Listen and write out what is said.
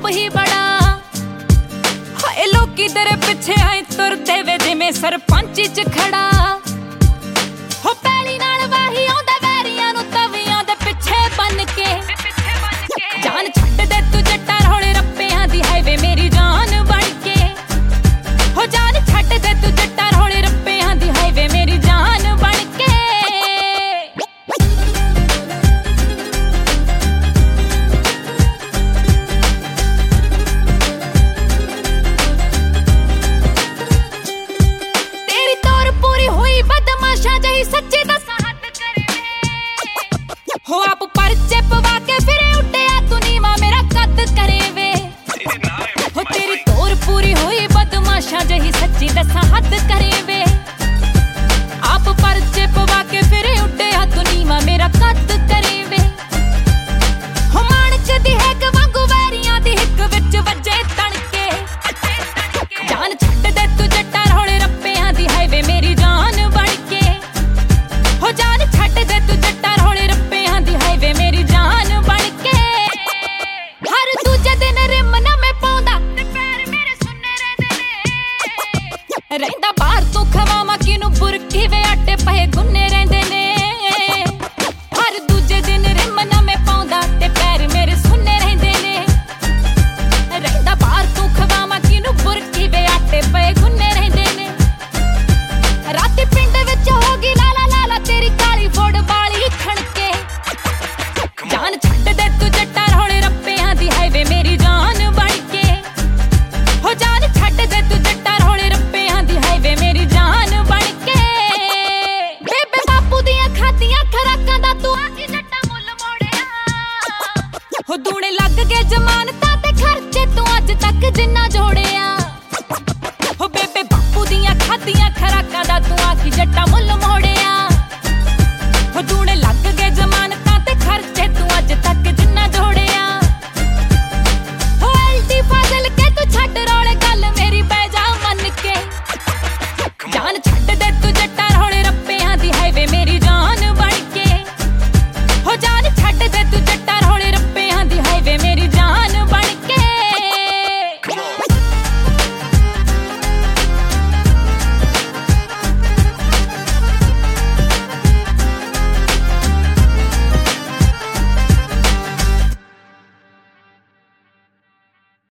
खौफ ही बड़ा। हाय लोकी तेरे पिछे आए तुरदे वे जिवें सरपंच च खड़ा। हो पैली नाल वाही आउंदा वैरियां नूं तवियां दे पिछे बन के। जान छड्ड दे तू जट्टा रौले रप्पियां दी हाईवे मेरी जान बन के। हो जान छड्ड दे तू जट्टा रौले रप्पियां दी हाईवे मेरी जान बन के। तेरी तौर पूरी हुई बदमाशा जही सच्ची दसा हद करे। हो आप परचे पवा के फिरे उड्डिया तू नीवा मेरा कद करे वे। हो तेरी तौर पूरी हुई बदमाशा जही सच्ची दसा हद करे वे। आप परचे पवा के फिरे उड्डिया तू नीवा मेरा कद करे वे। हो माणक दी हैक वांगू वैरियां दी हिक विच वजे तणके। जान छड्ड दे तू जट्टा रौले रप्पियां दी हाईवे मेरी जान बन के। हो जान छड्ड दे तू जट्टा रौले रप्पियां दी हाईवे मेरी जान बन के। हर दूजे दिन रिम ना मैं पाउंदा ते पैर मेरे सुन्ने रहिंदे ने। रहिंदा बाहर तू खवावां किनू बुरकी वे आटे पए गुन्ने रहिंदे ने। हर दूजे दिन रिम ना मैं पाउंदा ते पैर मेरे सुन्ने रहिंदे ने। रहिंदा बाहर तू खवावां किनू बुरकी वे आटे पए गुन्ने रहिंदे ने। राती पिंड विच हो गई लाला लाला तेरी काली फोड़ वाली खणके। जान छड्ड दे तू जट्टा रौले रप्पियां दी हाईवे मेरी जान बन के। हो जान छड्ड दे तू जट्टा रौले रप्पियां दी हाईवे मेरी जान बन के। बेबे बापू दियां खादियां खराकां दा तू आखी जट्टा मुੱਲ मोड़िया। हो दूणे लग गए जमानतां ते खर्चे तू अज तक जिन्ना जोड़िया। हो बेबे बापू दियां खादियां खराकां दा तू आखी जट्टा मुੱਲ मोड़िया। हो दूणे लग गए